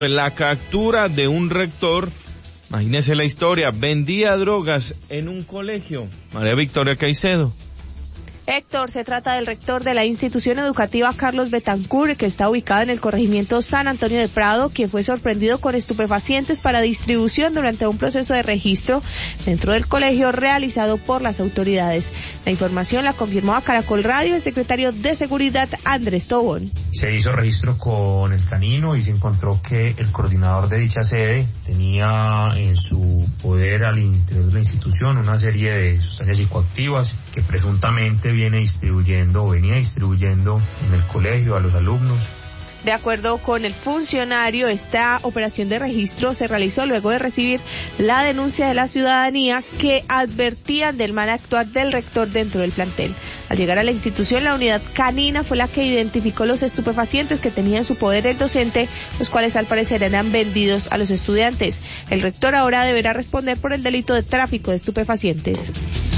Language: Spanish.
La captura de un rector, imagínese la historia, vendía drogas en un colegio. María Victoria Caicedo. Héctor, se trata del rector de la institución educativa Carlos Betancourt, que está ubicado en el corregimiento San Antonio de Prado, quien fue sorprendido con estupefacientes para distribución durante un proceso de registro dentro del colegio realizado por las autoridades. La información la confirmó a Caracol Radio el secretario de Seguridad, Andrés Tobón. Se hizo registro con el canino y se encontró que el coordinador de dicha sede tenía en su poder al interior de la institución una serie de sustancias psicoactivas que presuntamente venía distribuyendo en el colegio a los alumnos. De acuerdo con el funcionario, esta operación de registro se realizó luego de recibir la denuncia de la ciudadanía que advertían del mal actuar del rector dentro del plantel. Al llegar a la institución, la unidad canina fue la que identificó los estupefacientes que tenía en su poder el docente, los cuales al parecer eran vendidos a los estudiantes. El rector ahora deberá responder por el delito de tráfico de estupefacientes.